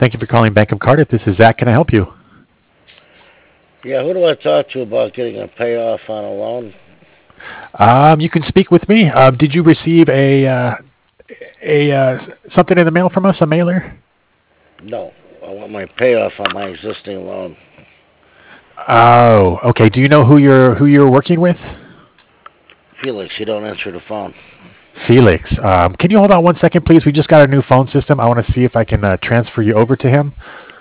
Thank you for calling Bank of Cardiff. This is Zach. Can I help you? Yeah, who do I talk to about getting a payoff on a loan? You can speak with me. Did you receive a something in the mail from us? A mailer? No, I want my payoff on my existing loan. Oh, okay. Do you know who you're working with? Felix, you don't answer the phone. Felix. Can you hold on 1 second, please? We just got a new phone system. I want to see if I can transfer you over to him.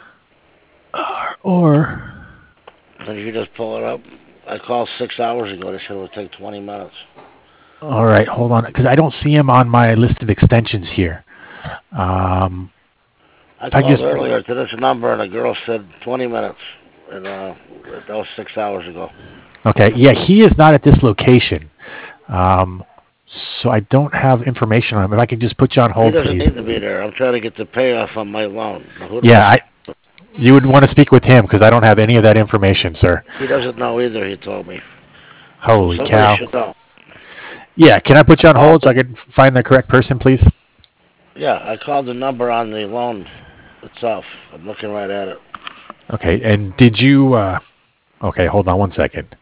Or Can you just pull it up? I called 6 hours ago. They said it would take 20 minutes. all right, hold on, because I don't see him on my list of extensions here. Um, I if I called just earlier to this number and the girl said 20 minutes. And that was 6 hours ago. okay, yeah, he is not at this location. Um, so I don't have information on him. If I can just put you on He hold, doesn't please. need to be there. I'm trying to get the payoff on my loan. Now, who do I Yeah, talk? you would want to speak with him because I don't have any of that information, sir. He doesn't know either, he told me. So Holy somebody cow. should know. Yeah, can I put you on Oh, hold so I can find the correct person, please? yeah, I called the number on the loan itself. I'm looking right at it. Okay, and did you? Okay, hold on 1 second.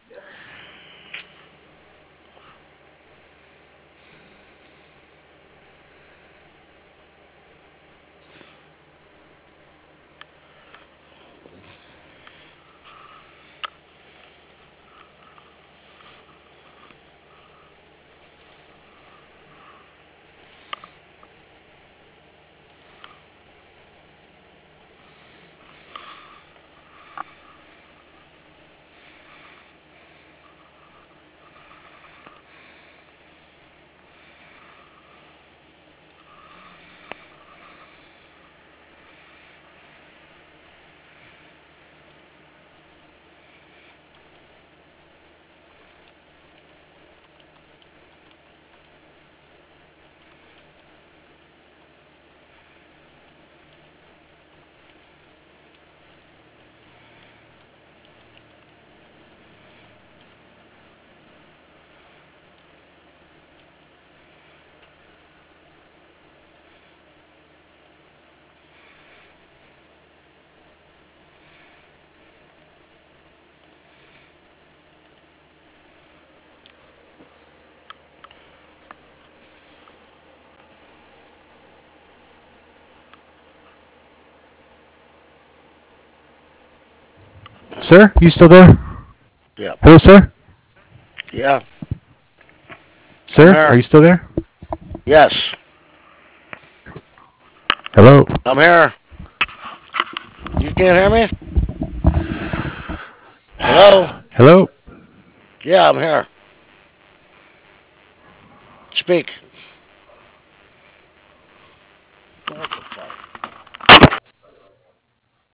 Sir, you still there? Yeah. Hello, sir. Yeah, I'm Sir, are here. you still there? Yes, Hello. I'm here. You can't hear me? Hello? Hello. Yeah, I'm here. Speak. What the fuck?